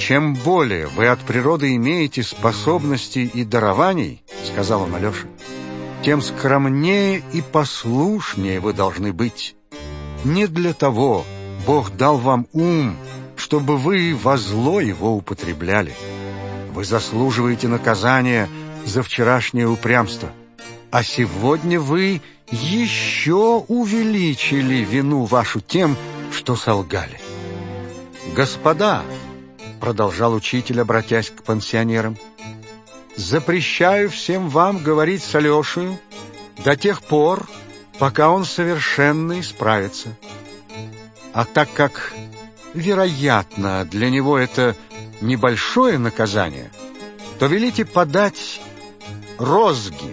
чем более вы от природы имеете способностей и дарований, — сказал он Алёше, — тем скромнее и послушнее вы должны быть. Не для того Бог дал вам ум, чтобы вы во зло его употребляли. Вы заслуживаете наказания за вчерашнее упрямство, а сегодня вы еще увеличили вину вашу тем, что солгали. Господа, — продолжал учитель, обратясь к пансионерам, — запрещаю всем вам говорить с Алешей до тех пор, пока он совершенно исправится. А так как, вероятно, для него это небольшое наказание, то велите подать розги.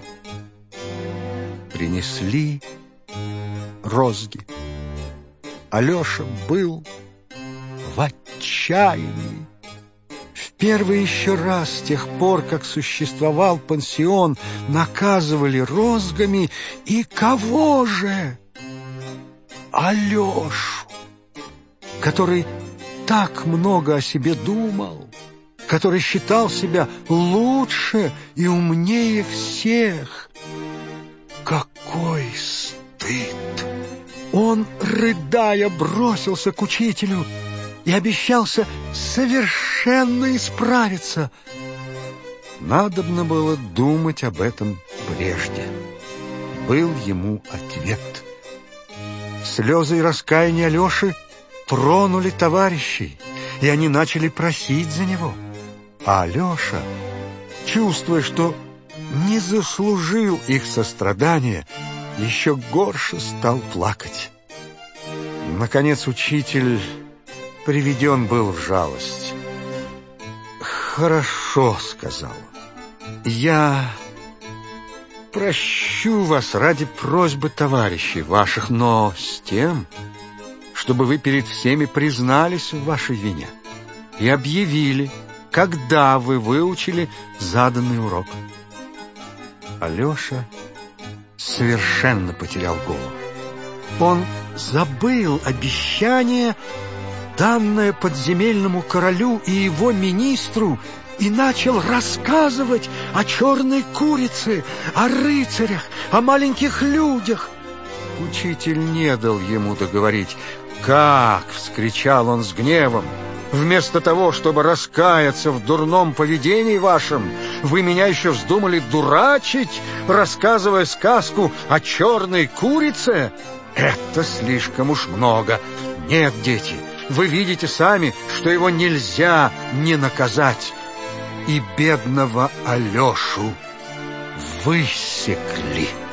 Принесли розги. Алеша был в отчаянии. В первый еще раз с тех пор, как существовал пансион, наказывали розгами, и кого же? Алешу, который так много о себе думал, который считал себя лучше и умнее всех. Какой стыд! Он, рыдая, бросился к учителю и обещался совершенно исправиться. Надобно было думать об этом прежде. Был ему ответ. Слезы и раскаяние Алеши тронули товарищей, и они начали просить за него. А Алеша, чувствуя, что не заслужил их сострадания, еще горше стал плакать. Наконец учитель приведен был в жалость. «Хорошо, — сказал он, — я прощу вас ради просьбы товарищей ваших, но с тем, чтобы вы перед всеми признались в вашей вине и объявили, когда вы выучили заданный урок». Алеша совершенно потерял голову. Он забыл обещание, данное подземельному королю и его министру, и начал рассказывать о черной курице, о рыцарях, о маленьких людях. Учитель не дал ему договорить. «Как!» — вскричал он с гневом. «Вместо того, чтобы раскаяться в дурном поведении вашем, вы меня еще вздумали дурачить, рассказывая сказку о черной курице? Это слишком уж много. Нет, дети, вы видите сами, что его нельзя не наказать». И бедного Алешу высекли.